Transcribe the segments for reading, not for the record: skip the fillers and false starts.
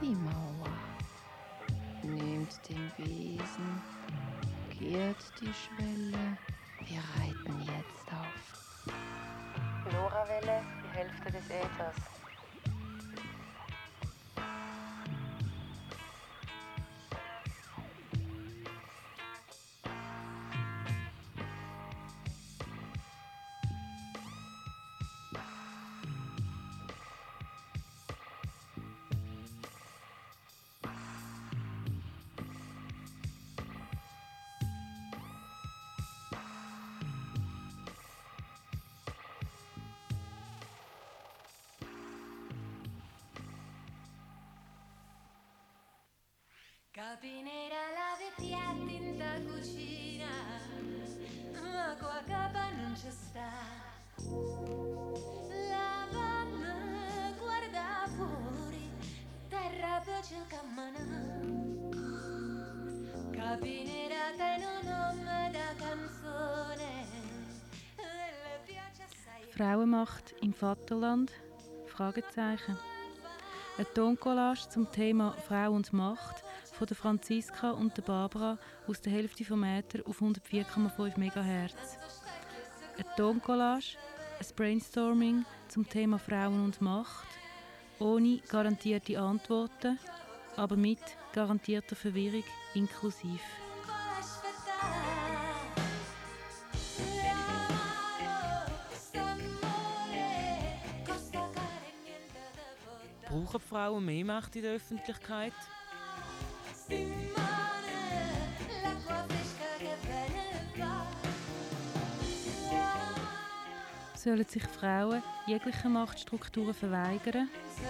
Kaffeemauer. Nehmt den Besen, kehrt die Schwelle. Wir reiten jetzt auf LoRaWelle, die Hälfte des Äthers. Capinera lava i piatti in da cucina, ma qua capa non ci sta. Lavanda guarda fuori, terra piace il cammana. Capinera che non nome da canzone, le piace assai. Frauenmacht im Vaterland? Fragezeichen. Eine Toncollage zum Thema Frau und Macht von der Franziska und der Barbara aus der Hälfte vom Äther auf 104,5 MHz. Eine Toncollage, ein Brainstorming zum Thema Frauen und Macht, ohne garantierte Antworten, aber mit garantierter Verwirrung inklusiv. Brauchen Frauen mehr Macht in der Öffentlichkeit? Sollen sich Frauen jegliche Machtstrukturen verweigern?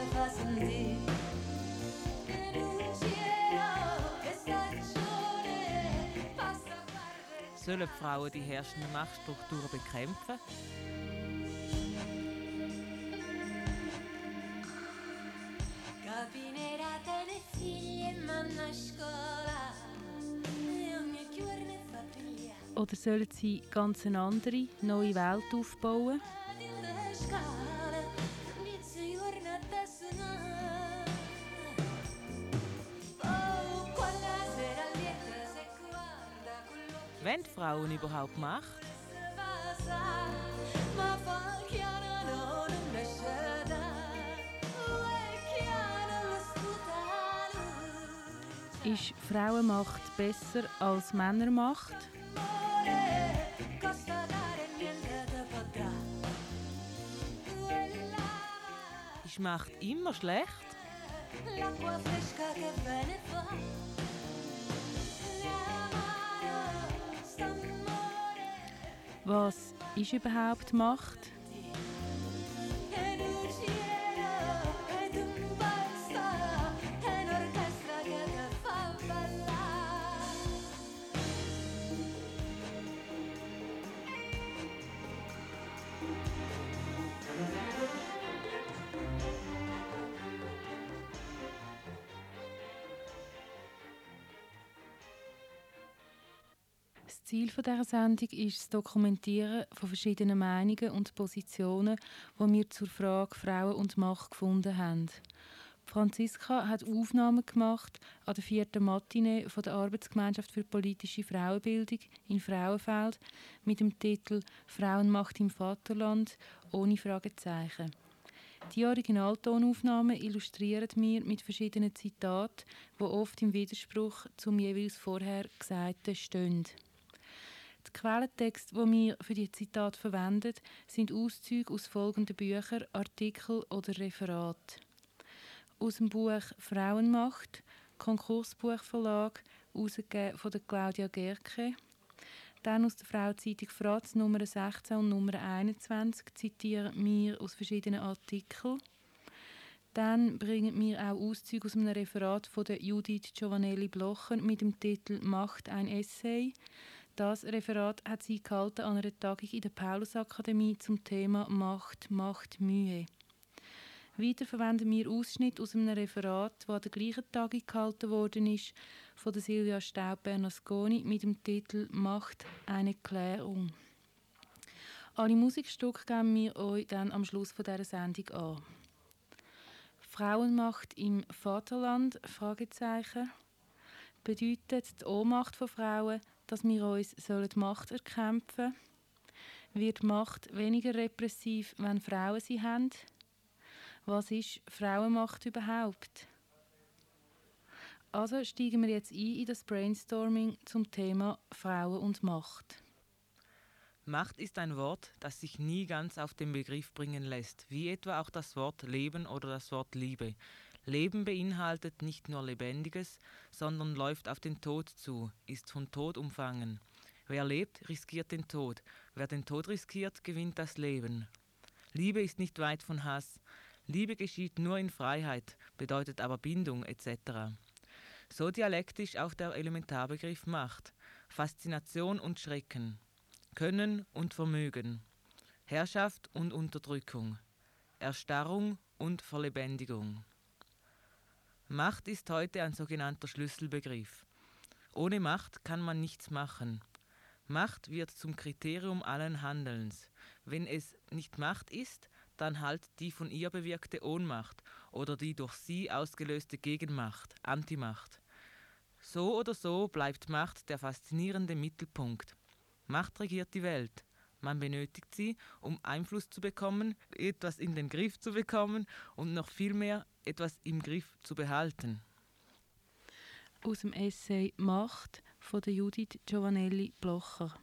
Sollen Frauen die herrschenden Machtstrukturen bekämpfen? Oder sollen sie ganz eine andere, neue Welt aufbauen? Wollen Frauen überhaupt Macht? Ist Frauenmacht besser als Männermacht? Ist Macht immer schlecht? Was ist überhaupt Macht? Das Ziel dieser Sendung ist das Dokumentieren von verschiedenen Meinungen und Positionen, die wir zur Frage Frauen und Macht gefunden haben. Franziska hat Aufnahmen gemacht an der 4. Matinee von der Arbeitsgemeinschaft für politische Frauenbildung in Frauenfeld mit dem Titel «Frauenmacht im Vaterland» ohne Fragezeichen. Die Originaltonaufnahmen illustrieren wir mit verschiedenen Zitaten, die oft im Widerspruch zum jeweils vorher Gesagten stehen. Die Quellentexte, die wir für die Zitate verwenden, sind Auszüge aus folgenden Büchern, Artikeln oder Referaten. Aus dem Buch «Frauenmacht», Konkursbuchverlag, herausgegeben von der Claudia Gerke. Dann aus der Frauenzeitung «Fratz» Nummer 16 und Nummer 21 zitieren wir aus verschiedenen Artikeln. Dann bringen wir auch Auszüge aus einem Referat von der Judith Giovanelli-Blocher mit dem Titel «Macht ein Essay». Das Referat hat sie gehalten an einer Tagung in der Paulusakademie zum Thema «Macht macht Mühe». Weiter verwenden wir Ausschnitte aus einem Referat, das an der gleichen Tagung gehalten worden ist, von der Silvia Staub-Bernasconi mit dem Titel «Macht eine Klärung». Alle Musikstücke geben wir euch dann am Schluss dieser Sendung an. Frauenmacht im Vaterland? Fragezeichen. Bedeutet die Ohnmacht von Frauen, dass wir uns Macht erkämpfen sollen? Wird Macht weniger repressiv, wenn Frauen sie haben? Was ist Frauenmacht überhaupt? Also steigen wir jetzt ein in das Brainstorming zum Thema Frauen und Macht. Macht ist ein Wort, das sich nie ganz auf den Begriff bringen lässt, wie etwa auch das Wort Leben oder das Wort Liebe. Leben beinhaltet nicht nur Lebendiges, sondern läuft auf den Tod zu, ist von Tod umfangen. Wer lebt, riskiert den Tod. Wer den Tod riskiert, gewinnt das Leben. Liebe ist nicht weit von Hass. Liebe geschieht nur in Freiheit, bedeutet aber Bindung etc. So dialektisch auch der Elementarbegriff Macht. Faszination und Schrecken. Können und Vermögen. Herrschaft und Unterdrückung. Erstarrung und Verlebendigung. Macht ist heute ein sogenannter Schlüsselbegriff. Ohne Macht kann man nichts machen. Macht wird zum Kriterium allen Handelns. Wenn es nicht Macht ist, dann halt die von ihr bewirkte Ohnmacht oder die durch sie ausgelöste Gegenmacht, Antimacht. So oder so bleibt Macht der faszinierende Mittelpunkt. Macht regiert die Welt. Man benötigt sie, um Einfluss zu bekommen, etwas in den Griff zu bekommen und noch viel mehr etwas im Griff zu behalten. Aus dem Essay «Macht» von der Judith Giovanelli Blocher.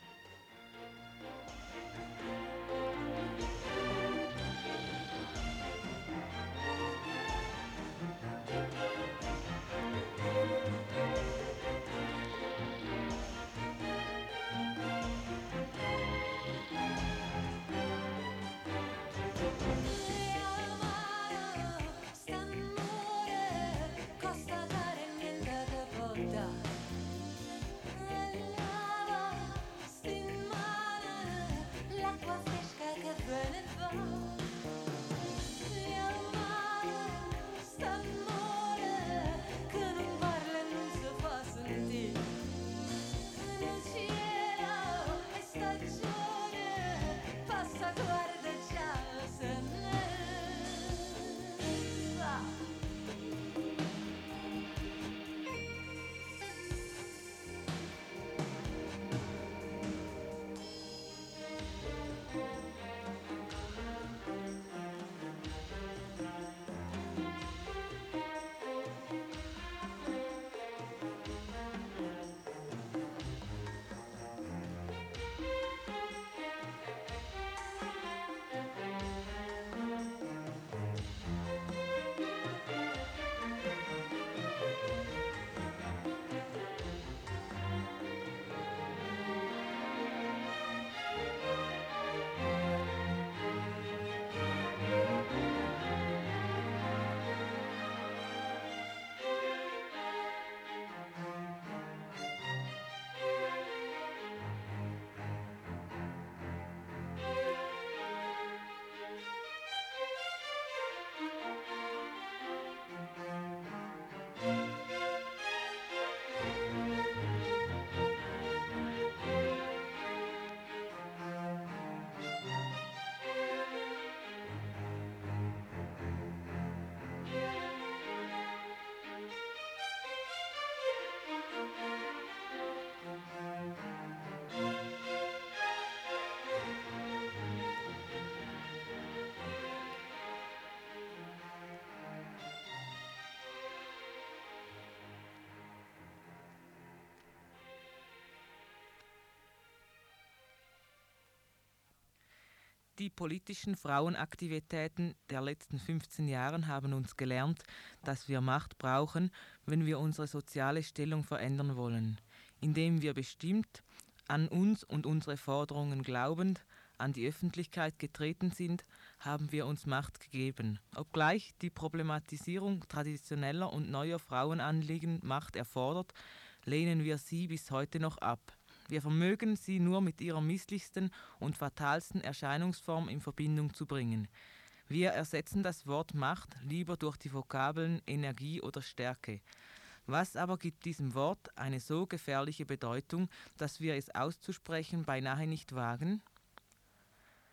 Die politischen Frauenaktivitäten der letzten 15 Jahre haben uns gelernt, dass wir Macht brauchen, wenn wir unsere soziale Stellung verändern wollen, indem wir bestimmt, an uns und unsere Forderungen glaubend, an die Öffentlichkeit getreten sind, haben wir uns Macht gegeben. Obgleich die Problematisierung traditioneller und neuer Frauenanliegen Macht erfordert, lehnen wir sie bis heute noch ab. Wir vermögen sie nur mit ihrer misslichsten und fatalsten Erscheinungsform in Verbindung zu bringen. Wir ersetzen das Wort Macht lieber durch die Vokabeln Energie oder Stärke. Was aber gibt diesem Wort eine so gefährliche Bedeutung, dass wir es auszusprechen beinahe nicht wagen?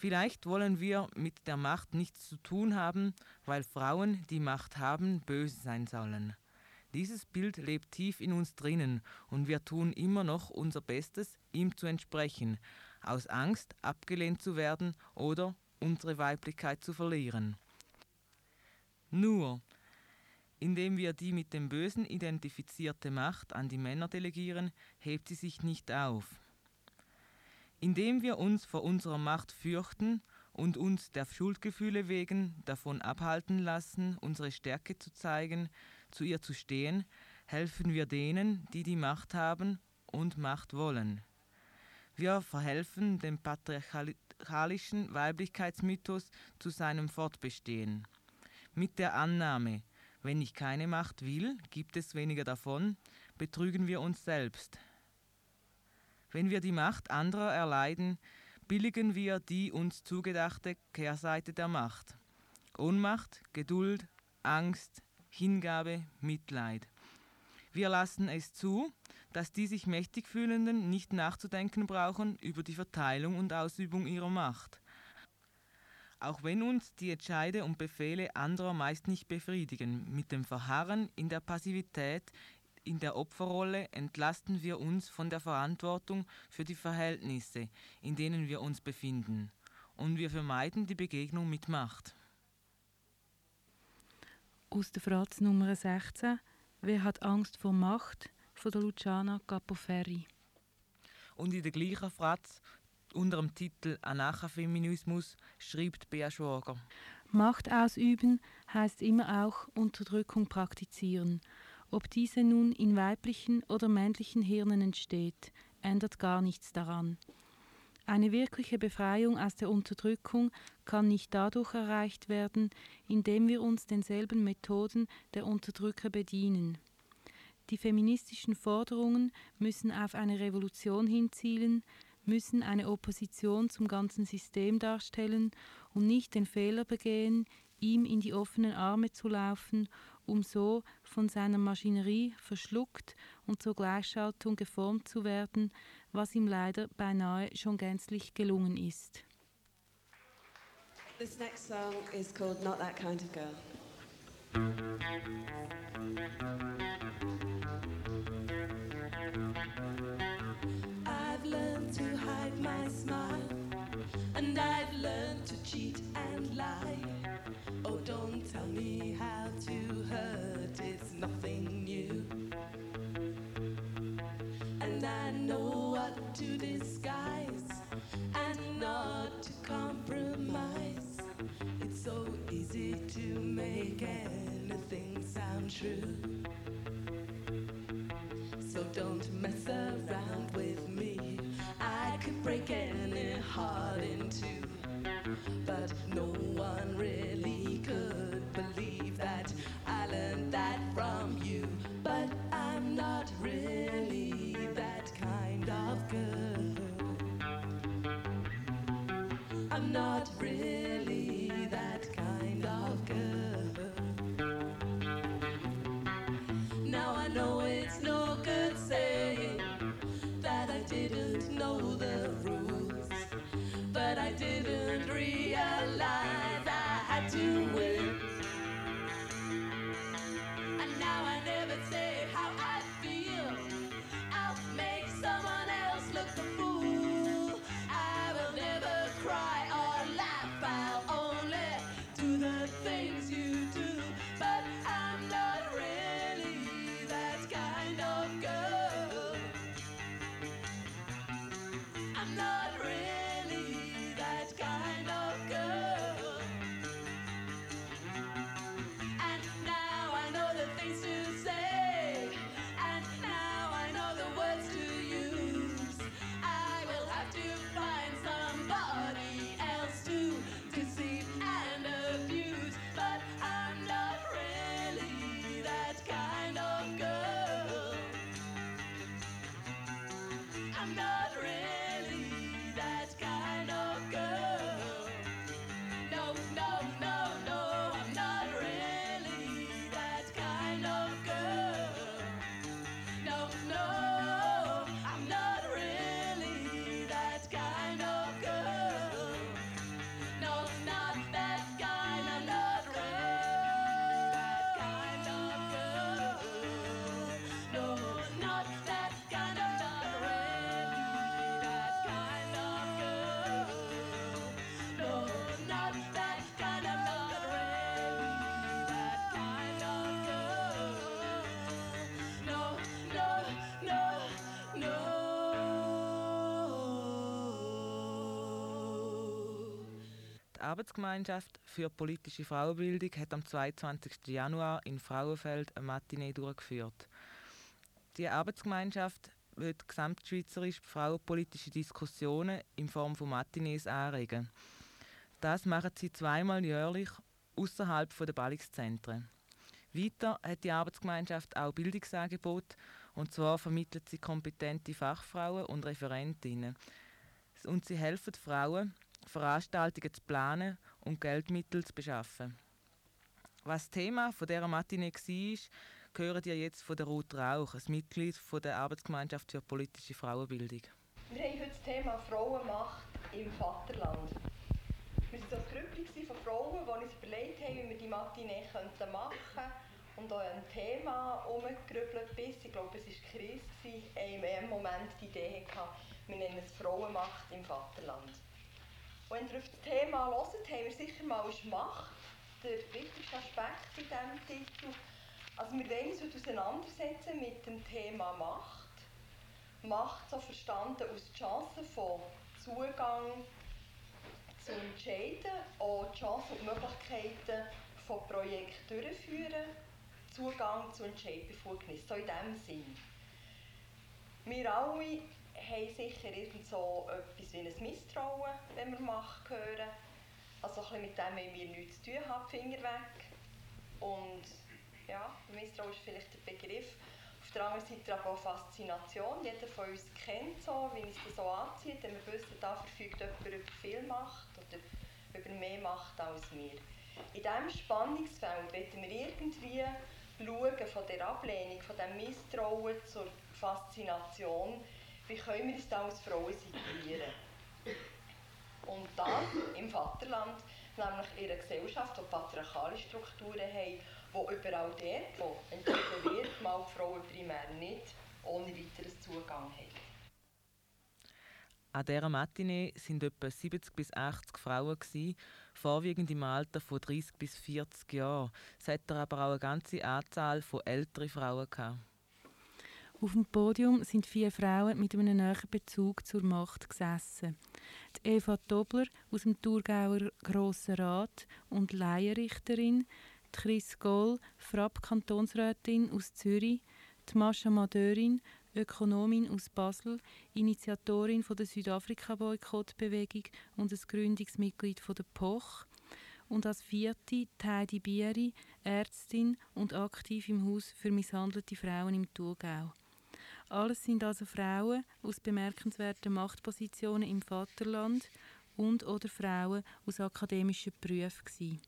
Vielleicht wollen wir mit der Macht nichts zu tun haben, weil Frauen, die Macht haben, böse sein sollen. Dieses Bild lebt tief in uns drinnen und wir tun immer noch unser Bestes, ihm zu entsprechen, aus Angst, abgelehnt zu werden oder unsere Weiblichkeit zu verlieren. Nur, indem wir die mit dem Bösen identifizierte Macht an die Männer delegieren, hebt sie sich nicht auf. Indem wir uns vor unserer Macht fürchten und uns der Schuldgefühle wegen davon abhalten lassen, unsere Stärke zu zeigen, zu ihr zu stehen, helfen wir denen, die die Macht haben und Macht wollen. Wir verhelfen dem patriarchalischen Weiblichkeitsmythos zu seinem Fortbestehen. Mit der Annahme, wenn ich keine Macht will, gibt es weniger davon, betrügen wir uns selbst. Wenn wir die Macht anderer erleiden, billigen wir die uns zugedachte Kehrseite der Macht. Ohnmacht, Geduld, Angst, Hingabe, Mitleid. Wir lassen es zu, dass die sich mächtig Fühlenden nicht nachzudenken brauchen über die Verteilung und Ausübung ihrer Macht. Auch wenn uns die Entscheide und Befehle anderer meist nicht befriedigen, mit dem Verharren in der Passivität, in der Opferrolle entlasten wir uns von der Verantwortung für die Verhältnisse, in denen wir uns befinden, und wir vermeiden die Begegnung mit Macht. Aus der Frage Nummer 16. Wer hat Angst vor Macht? Von der Luciana Capoferri. Und in der gleichen Frage, unter dem Titel Anarchafeminismus, schreibt Bea Schwager: Macht ausüben heißt immer auch Unterdrückung praktizieren. Ob diese nun in weiblichen oder männlichen Hirnen entsteht, ändert gar nichts daran. Eine wirkliche Befreiung aus der Unterdrückung kann nicht dadurch erreicht werden, indem wir uns denselben Methoden der Unterdrücker bedienen. Die feministischen Forderungen müssen auf eine Revolution hinzielen, müssen eine Opposition zum ganzen System darstellen und nicht den Fehler begehen, ihm in die offenen Arme zu laufen, um so von seiner Maschinerie verschluckt und zur Gleichschaltung geformt zu werden, was ihm leider beinahe schon gänzlich gelungen ist. This next song is called Not That Kind of Girl. I've learned to hide my smile, and I've learned to cheat and lie. Oh, don't tell me how to hurt, it's nothing new. And I know what to disguise and not to compromise. It's so easy to make anything sound true. So don't mess around with me. I could break any heart in two, but no one really could believe that I learned that from you. But I'm not really that kind of girl. I'm not really that kind of girl. Now I know it's no good saying that I didn't know the rules, but I didn't realize I had to win. Die Arbeitsgemeinschaft für politische Frauenbildung hat am 22. Januar in Frauenfeld eine Matinee durchgeführt. Die Arbeitsgemeinschaft will gesamtschweizerisch frauenpolitische Diskussionen in Form von Matinees anregen. Das machen sie zweimal jährlich außerhalb der Ballungszentren. Weiter hat die Arbeitsgemeinschaft auch Bildungsangebote, und zwar vermittelt sie kompetente Fachfrauen und Referentinnen. Und sie helfen Frauen, Veranstaltungen zu planen und Geldmittel zu beschaffen. Was Thema von dieser Matinee war, hören ihr jetzt von der Ruth Rauch, ein Mitglied von der Arbeitsgemeinschaft für politische Frauenbildung. Wir haben heute das Thema Frauenmacht im Vaterland. Wir waren so ein Grüppchen von Frauen, die uns überlegt haben, wie wir die Matinee machen könnten. Und auch ein Thema herumgerüttelt, bis, ich glaube, es war Chris, in einem Moment die Idee hatte, wir nennen es Frauenmacht im Vaterland. Und wenn ihr auf das Thema hört, haben wir sicher mal Macht, der wichtigste Aspekt in diesem Titel. Also wir wollen uns heute auseinandersetzen mit dem Thema Macht. Macht so verstanden als die Chance von Zugang zu entscheiden, auch die Chancen und Möglichkeiten von Projekten durchführen, Zugang zu Entscheidbefugnis, so in diesem Sinn. Wir alle haben sicher irgend so etwas wie ein Misstrauen, wenn wir Macht hören. Also ein bisschen mit dem wollen wir nichts zu tun haben, Finger weg. Und ja, Misstrauen ist vielleicht der Begriff. Auf der anderen Seite aber auch Faszination. Jeder von uns kennt so, wie es das so anzieht, wenn wir wissen, da verfügt jemand über viel Macht oder über mehr Macht als wir. In diesem Spannungsfeld wollen wir irgendwie schauen, von der Ablehnung, von dem Misstrauen zur Faszination, wie können wir uns da als Frauen situieren. Und dann im Vaterland, nämlich in einer Gesellschaft, die patriarchale Strukturen haben, wo überall dort, wo entschieden wird, mal die Frauen primär nicht ohne weiteres Zugang haben. An dieser Matinee waren etwa 70 bis 80 Frauen, vorwiegend im Alter von 30 bis 40 Jahren. Es hatte aber auch eine ganze Anzahl von älteren Frauen gehabt. Auf dem Podium sind 4 Frauen mit einem nahen Bezug zur Macht gesessen. Die Eva Tobler aus dem Thurgauer Grossen Rat und Laienrichterin, die Chris Goll, Frapp-Kantonsrätin aus Zürich, die Mascha Madeurin, Ökonomin aus Basel, Initiatorin von der Südafrika-Boykott-Bewegung und ein Gründungsmitglied von der POCH. Und als 4. Heidi Bieri, Ärztin und aktiv im Haus für misshandelte Frauen im Thurgau. Alles sind also Frauen aus bemerkenswerten Machtpositionen im Vaterland und oder Frauen aus akademischen Berufen gewesen.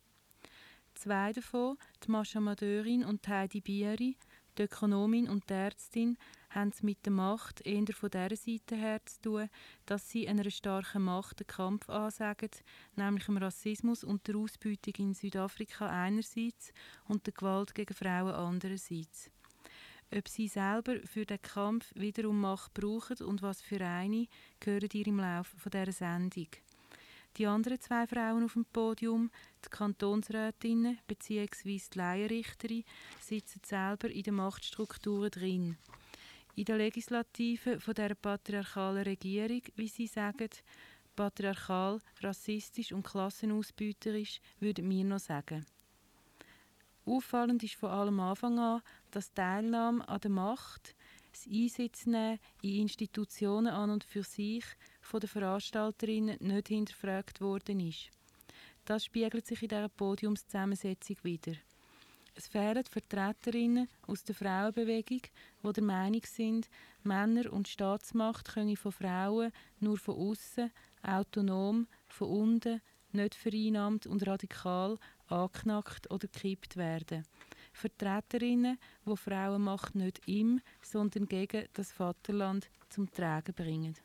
2 davon, die Mascha Madeurin und Heidi Bieri, die Ökonomin und die Ärztin, haben es mit der Macht eher von dieser Seite her zu tun, dass sie einer starken Macht den Kampf ansagen, nämlich dem Rassismus und der Ausbeutung in Südafrika einerseits und der Gewalt gegen Frauen andererseits. Ob sie selber für den Kampf wiederum Macht brauchen und was für eine, hören ihr im Laufe dieser Sendung. Die anderen 2 Frauen auf dem Podium, die Kantonsrätinnen bzw. die Laienrichterin, sitzen selber in den Machtstrukturen drin. In der Legislative von dieser patriarchalen Regierung, wie sie sagen, patriarchal, rassistisch und klassenausbeuterisch, würden wir noch sagen. Auffallend ist von allem Anfang an, dass die Teilnahme an der Macht, das Einsitznehmen in Institutionen an und für sich von den Veranstalterinnen nicht hinterfragt worden ist. Das spiegelt sich in dieser Podiumszusammensetzung wider. Es fehlen Vertreterinnen aus der Frauenbewegung, die der Meinung sind, Männer und Staatsmacht können von Frauen nur von außen, autonom, von unten, nicht vereinnahmt und radikal angeknackt oder gekippt werden. Vertreterinnen, die Frauenmacht nicht im, sondern gegen das Vaterland zum Tragen bringen.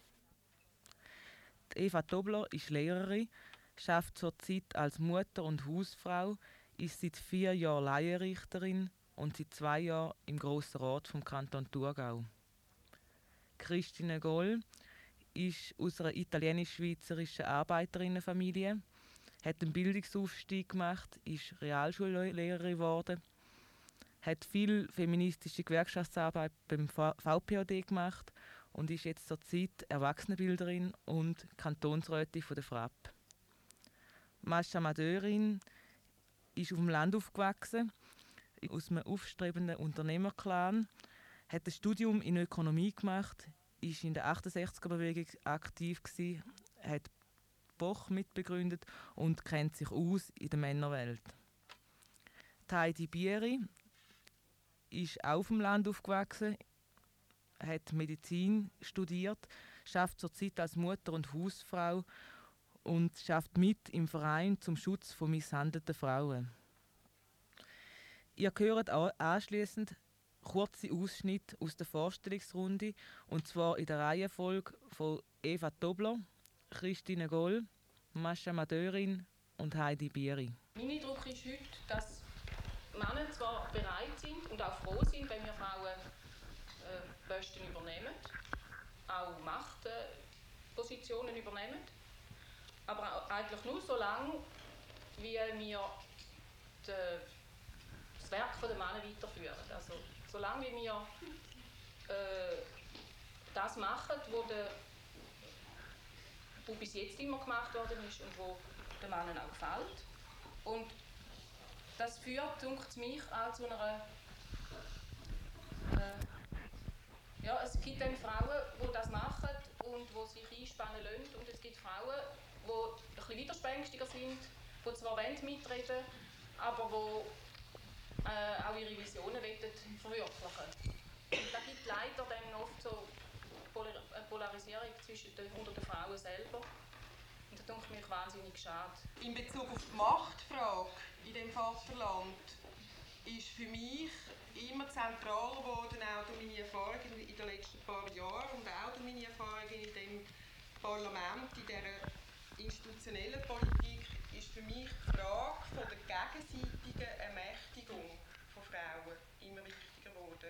Die Eva Tobler ist Lehrerin, arbeitet zurzeit als Mutter und Hausfrau, ist seit 4 Jahren Laienrichterin und seit 2 Jahren im Grossen Rat vom Kanton Thurgau. Christine Goll ist aus einer italienisch-schweizerischen Arbeiterinnenfamilie, hat einen Bildungsaufstieg gemacht, ist Realschullehrerin geworden, hat viel feministische Gewerkschaftsarbeit beim VPOD gemacht und ist jetzt zurzeit Erwachsenenbildnerin und Kantonsrätin von der Frapp. Mascha Madörin ist auf dem Land aufgewachsen, aus einem aufstrebenden Unternehmerclan, hat ein Studium in Ökonomie gemacht, ist in der 68er-Bewegung aktiv gewesen, hat Boch mitbegründet und kennt sich aus in der Männerwelt. Heidi Bieri ist auch auf dem Land aufgewachsen, hat Medizin studiert, arbeitet zurzeit als Mutter und Hausfrau und arbeitet mit im Verein zum Schutz von misshandelten Frauen. Ihr hört anschliessend kurze Ausschnitte aus der Vorstellungsrunde, und zwar in der Reihenfolge von Eva Tobler, Christine Goll, Mascha Madörin und Heidi Bieri. Mein Eindruck ist heute, dass Männer zwar bereit sind und auch froh sind, wenn wir Frauen Posten übernehmen, auch Machtpositionen übernehmen, aber eigentlich nur so lange, wie wir das Werk der Männer weiterführen. Also solange wie wir das machen, wo bis jetzt immer gemacht worden ist und wo den Männern auch gefällt. Und das führt, denkt es mich, auch zu einer... ja, es gibt dann Frauen, die das machen und die sich einspannen lassen. Und es gibt Frauen, die ein bisschen widerspenstiger sind, die zwar mitreden wollen, aber die auch ihre Visionen verwirklichen. Und da gibt leider dann oft so eine Polarisierung unter den Frauen selber. Und das denke mich wahnsinnig schade. In Bezug auf die Machtfrage in dem Vaterland ist für mich immer zentral geworden, auch durch meine Erfahrungen in den letzten paar Jahren und auch durch meine Erfahrungen in dem Parlament, in dieser institutionellen Politik, ist für mich die Frage von der gegenseitigen Ermächtigung von Frauen immer wichtiger geworden.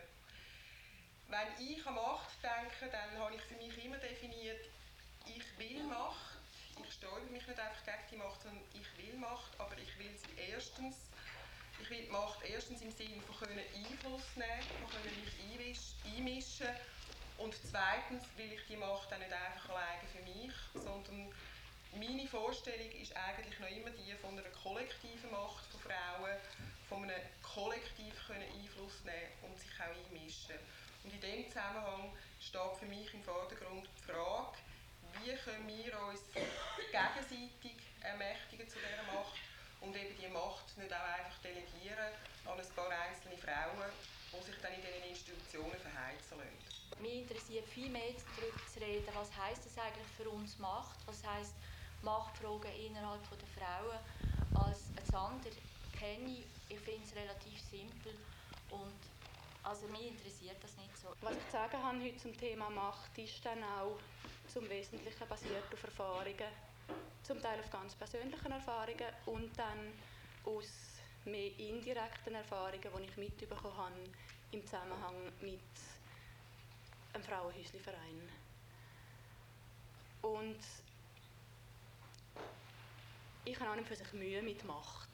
Wenn ich an Macht denke, dann habe ich für mich immer definiert, ich will Macht. Ich sträube mich nicht einfach gegen die Macht, sondern ich will Macht, aber ich will sie erstens. Ich will die Macht erstens im Sinne von Einfluss nehmen, von mich einmischen. Und zweitens will ich die Macht auch nicht einfach alleine für mich, sondern meine Vorstellung ist eigentlich noch immer die von einer kollektiven Macht von Frauen, von einem Kollektiv Einfluss nehmen und sich auch einmischen. Und in diesem Zusammenhang steht für mich im Vordergrund die Frage, wie können wir uns gegenseitig ermächtigen zu dieser Macht und eben die Macht nicht auch einfach delegieren an ein paar einzelne Frauen, die sich dann in diesen Institutionen verheizen lassen. Mich interessiert viel mehr darüber zu reden, was heisst das eigentlich für uns Macht, was heisst Machtfragen innerhalb der Frauen als andere kenne ich finde es relativ simpel und also mich interessiert das nicht so. Was ich zu sagen habe heute zum Thema Macht ist dann auch zum Wesentlichen basiert auf Erfahrungen, zum Teil auf ganz persönlichen Erfahrungen und dann aus mehr indirekten Erfahrungen, die ich mitbekommen habe im Zusammenhang mit einem Frauenhäusli-Verein. Und ich habe an und für sich Mühe mit Macht.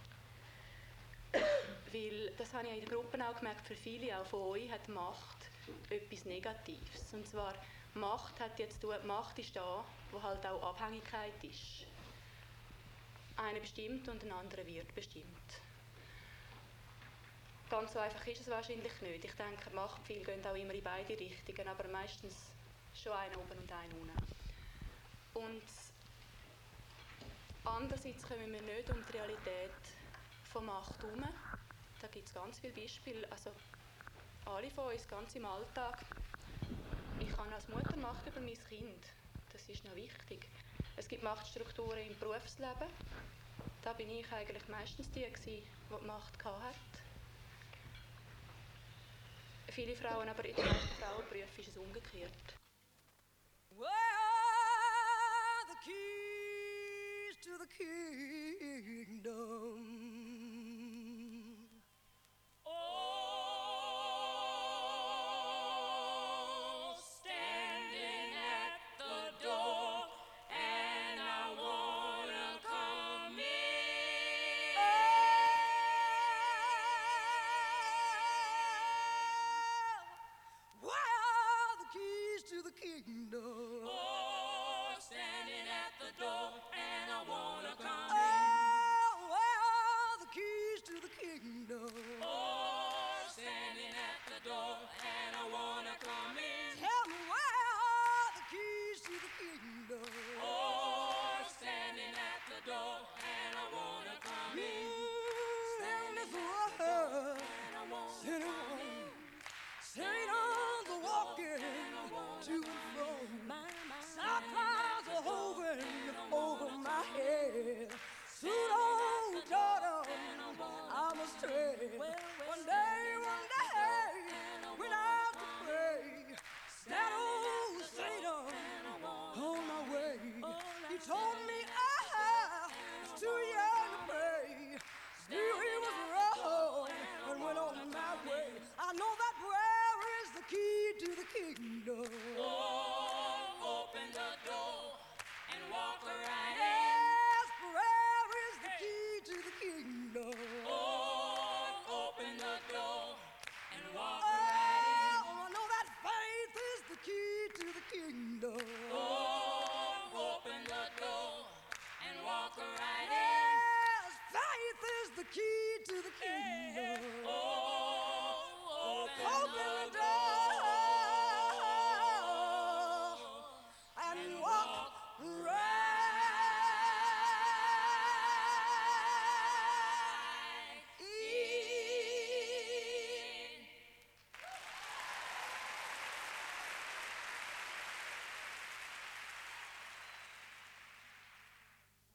Weil, das habe ich in den Gruppen auch gemerkt, für viele, auch von euch, hat Macht etwas Negatives. Und zwar, Macht ist da, wo halt auch Abhängigkeit ist. Einer bestimmt und ein anderer wird bestimmt. Ganz so einfach ist es wahrscheinlich nicht. Ich denke, Machtgefühle gehen auch immer in beide Richtungen, aber meistens schon einer oben und einer unten. Und andererseits kommen wir nicht um die Realität von Macht herum. Da gibt es ganz viele Beispiele, also alle von uns, ganz im Alltag. Ich habe als Mutter Macht über mein Kind, das ist noch wichtig. Es gibt Machtstrukturen im Berufsleben, da bin ich eigentlich meistens die Macht hatte. Viele Frauen, aber in den meisten Frauenberufen ist es umgekehrt. Well, the keys to the kingdom. Oh, standing at the door, and I wanna come in. Oh, where are the keys to the kingdom? Oh, standing at the door, and I wanna come in.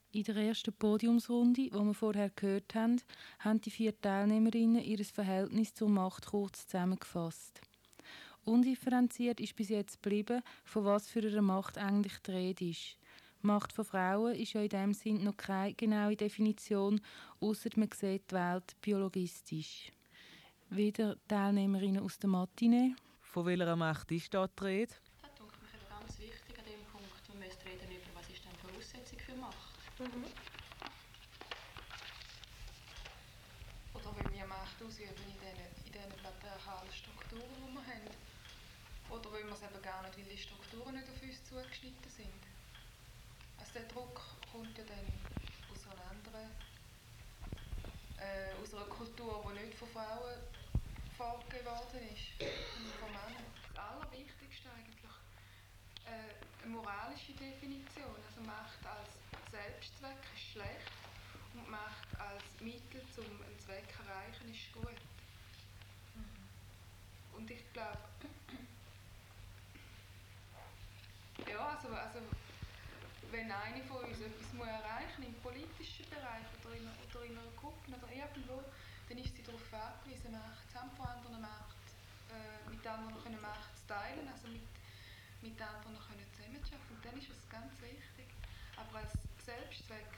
In der ersten Podiumsrunde, die wir vorher gehört haben, haben die 4 Teilnehmerinnen ihr Verhältnis zur Macht kurz zusammengefasst. Undifferenziert ist bis jetzt geblieben, von was für einer Macht eigentlich die Rede ist. Macht von Frauen ist ja in dem Sinn noch keine genaue Definition, ausser man sieht die Welt biologistisch. Wieder Teilnehmerinnen aus der Matinee. Von welcher Macht ist da die Rede? Das denke ich mir ganz wichtig an dem Punkt. Man müsste reden über, was ist denn die Voraussetzung für Macht. Oder wollen wir Macht ausüben in diesen patriarchalen Strukturen, die wir haben? Oder wollen wir es eben gar nicht, weil die Strukturen nicht auf uns zugeschnitten sind? Also der Druck kommt ja dann aus aus einer Kultur, die nicht von Frauen vorgegeben worden ist, sondern von Männern. Das Allerwichtigste eigentlich, eine moralische Definition. Also Macht als Selbstzweck ist schlecht und Macht als Mittel, um einen Zweck zu erreichen, ist gut. Und ich glaube, ja, also wenn eine von uns etwas erreichen muss, im politischen Bereich oder in einer Gruppe oder irgendwo, dann ist sie darauf angewiesen, Macht zusammen von anderen mit anderen Macht zu teilen, also mit anderen zusammenzuarbeiten. Und dann ist es ganz wichtig. Aber als Selbstzweck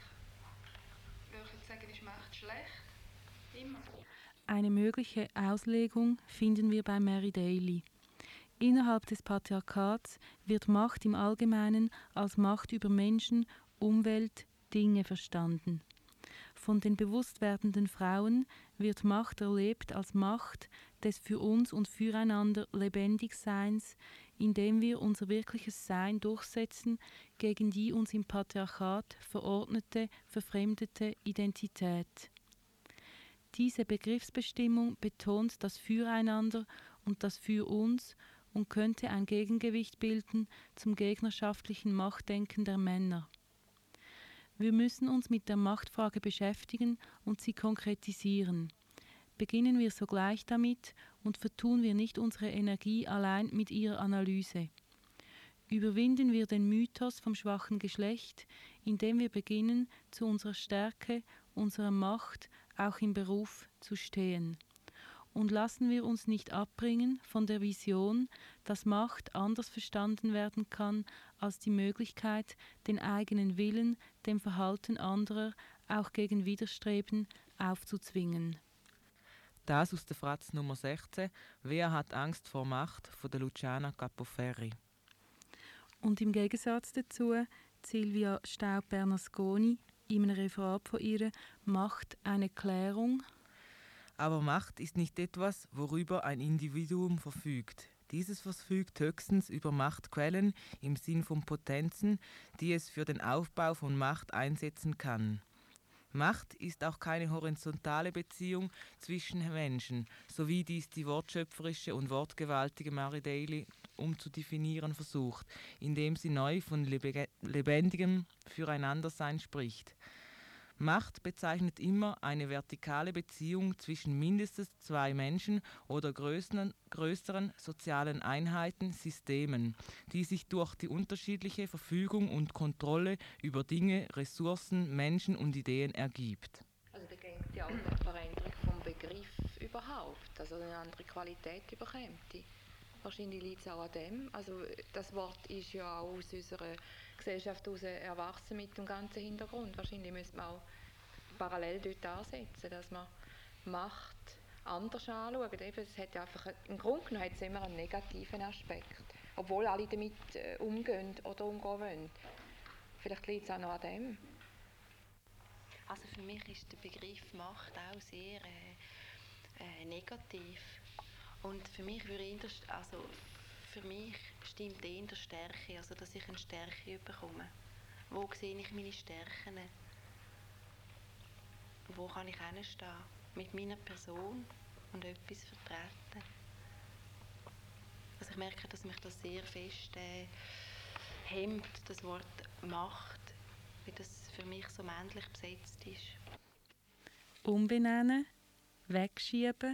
würde ich jetzt sagen, ist Macht schlecht. Immer. Eine mögliche Auslegung finden wir bei Mary Daly. Innerhalb des Patriarchats wird Macht im Allgemeinen als Macht über Menschen, Umwelt, Dinge verstanden. Von den bewusst werdenden Frauen wird Macht erlebt als Macht des für uns und füreinander Lebendigseins, indem wir unser wirkliches Sein durchsetzen gegen die uns im Patriarchat verordnete, verfremdete Identität. Diese Begriffsbestimmung betont das Füreinander und das für uns und könnte ein Gegengewicht bilden zum gegnerschaftlichen Machtdenken der Männer. Wir müssen uns mit der Machtfrage beschäftigen und sie konkretisieren. Beginnen wir sogleich damit und vertun wir nicht unsere Energie allein mit ihrer Analyse. Überwinden wir den Mythos vom schwachen Geschlecht, indem wir beginnen, zu unserer Stärke, unserer Macht, auch im Beruf zu stehen. Und lassen wir uns nicht abbringen von der Vision, dass Macht anders verstanden werden kann als die Möglichkeit, den eigenen Willen dem Verhalten anderer auch gegen Widerstreben aufzuzwingen. Das aus der Fratz Nummer 16, «Wer hat Angst vor Macht?» von der Luciana Capoferri. Und im Gegensatz dazu Silvia Staub-Bernasconi in einem Referat von ihr «Macht eine Klärung». Aber Macht ist nicht etwas, worüber ein Individuum verfügt. Dieses verfügt höchstens über Machtquellen im Sinn von Potenzen, die es für den Aufbau von Macht einsetzen kann. Macht ist auch keine horizontale Beziehung zwischen Menschen, so wie dies die wortschöpferische und wortgewaltige Mary Daly umzudefinieren versucht, indem sie neu von lebendigem Füreinandersein spricht. Macht bezeichnet immer eine vertikale Beziehung zwischen mindestens 2 Menschen oder größeren sozialen Einheiten, Systemen, die sich durch die unterschiedliche Verfügung und Kontrolle über Dinge, Ressourcen, Menschen und Ideen ergibt. Also da geht ja auch eine Veränderung vom Begriff überhaupt, also eine andere Qualität bekommt. Wahrscheinlich liegt es auch an dem. Also das Wort ist ja auch aus unserer Gesellschaft heraus erwachsen mit dem ganzen Hintergrund. Wahrscheinlich müsste man auch parallel dort ansetzen, dass man Macht anders anschaut. Eben, es hat einfach, im Grunde genommen hat es immer einen negativen Aspekt, obwohl alle damit umgehen oder umgehen wollen. Vielleicht liegt es auch noch an dem. Also für mich ist der Begriff Macht auch sehr negativ. Und für mich stimmt eher der Stärke, also dass ich eine Stärke bekomme. Wo sehe ich meine Stärken? Wo kann ich hinstehen? Mit meiner Person und etwas vertreten. Also ich merke, dass mich das sehr fest hemmt, das Wort Macht, weil das für mich so männlich besetzt ist. Umbenennen, wegschieben,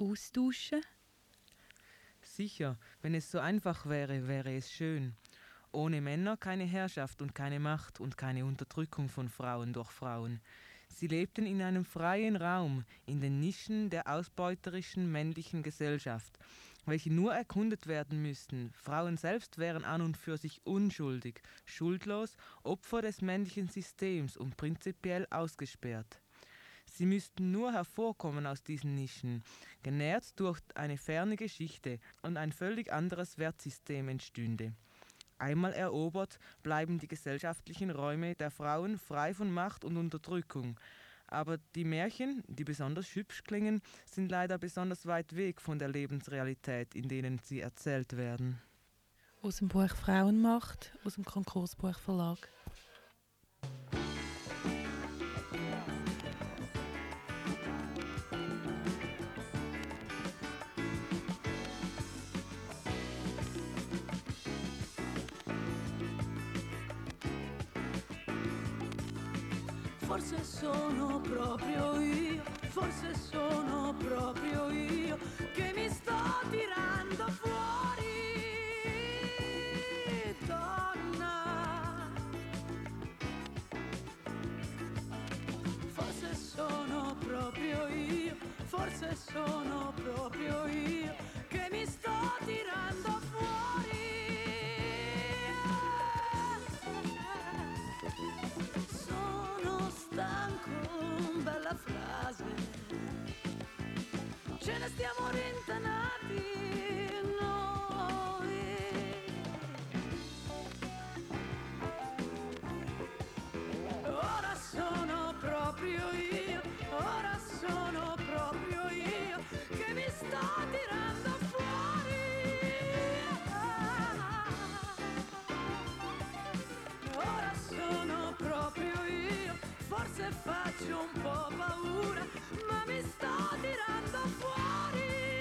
austauschen. Sicher, wenn es so einfach wäre, wäre es schön. Ohne Männer keine Herrschaft und keine Macht und keine Unterdrückung von Frauen durch Frauen. Sie lebten in einem freien Raum, in den Nischen der ausbeuterischen männlichen Gesellschaft, welche nur erkundet werden müssten. Frauen selbst wären an und für sich unschuldig, schuldlos, Opfer des männlichen Systems und prinzipiell ausgesperrt. Sie müssten nur hervorkommen aus diesen Nischen, genährt durch eine ferne Geschichte, und ein völlig anderes Wertsystem entstünde. Einmal erobert, bleiben die gesellschaftlichen Räume der Frauen frei von Macht und Unterdrückung. Aber die Märchen, die besonders hübsch klingen, sind leider besonders weit weg von der Lebensrealität, in denen sie erzählt werden. Aus dem Buch Frauenmacht, aus dem Konkursbuch Verlag. Forse sono proprio io, forse sono proprio io che mi sto tirando fuori, donna. Forse sono proprio io, forse sono proprio io che mi sto tirando fuori. Bella frase, ce ne stiamo rintanati noi. Ora sono proprio io, ora sono proprio io che mi sto tirando fuori. Ora sono proprio io, forse faccio un po' paura, ma mi sto tirando fuori.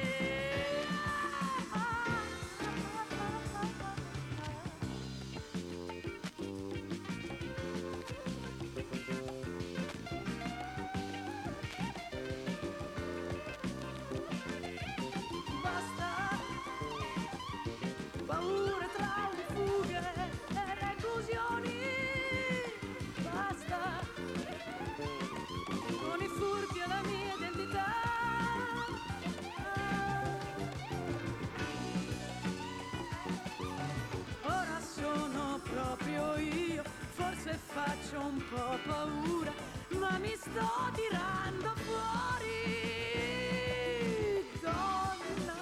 Basta, paure, traumi, fughe e reclusioni. Basta, con i furti e la mia identità. Ora sono proprio io, forse faccio un po' paura, ma mi sto tirando fuori, donna.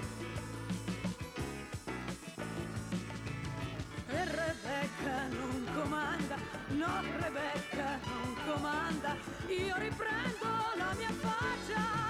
E Rebecca non comanda, no, Rebecca non comanda, io riprendo la mia faccia.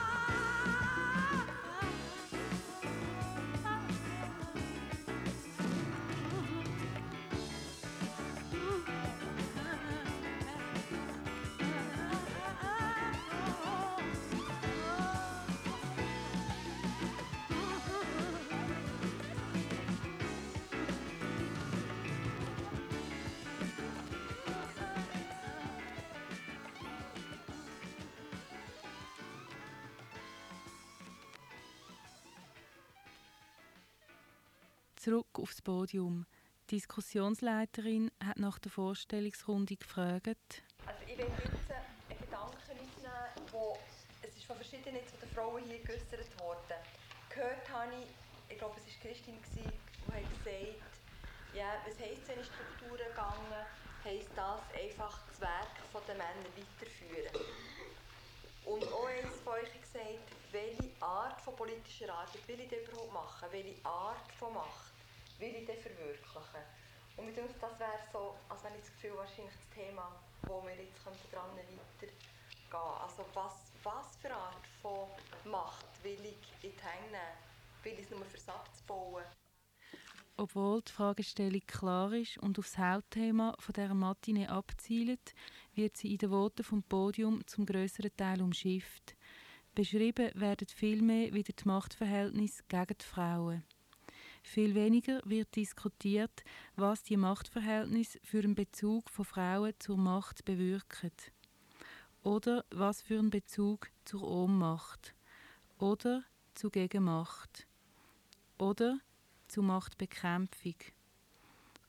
Zurück aufs Podium. Die Diskussionsleiterin hat nach der Vorstellungsrunde gefragt. Also ich will jetzt einen Gedanken aufnehmen, wo es ist von verschiedenen zu den Frauen hier geäußert worden. Gehört habe ich glaube es war Christine, die hat gesagt, ja, was heisst, wenn in Strukturen gegangen, heisst das einfach das Werk der Männer weiterführen. Und auch eines von euch gesagt, welche Art von politischer Arbeit will ich denn überhaupt machen? Welche Art von Macht will ich denn verwirklichen? Und ich denke, das wäre so, als wenn ich das Gefühl, wahrscheinlich das Thema, wo wir jetzt dran weitergehen. Also was für Art von Macht will ich in die Hände nehmen? Will ich es nur fürs abzubauen? Obwohl die Fragestellung klar ist und auf das Hauptthema von dieser Matinee abzielt, wird sie in den Voten vom Podium zum grösseren Teil umschifft. Beschrieben werden vielmehr wieder die Machtverhältnisse gegen die Frauen. Viel weniger wird diskutiert, was die Machtverhältnisse für einen Bezug von Frauen zur Macht bewirken. Oder was für einen Bezug zur Ohnmacht. Oder zur Gegenmacht. Oder zur Machtbekämpfung.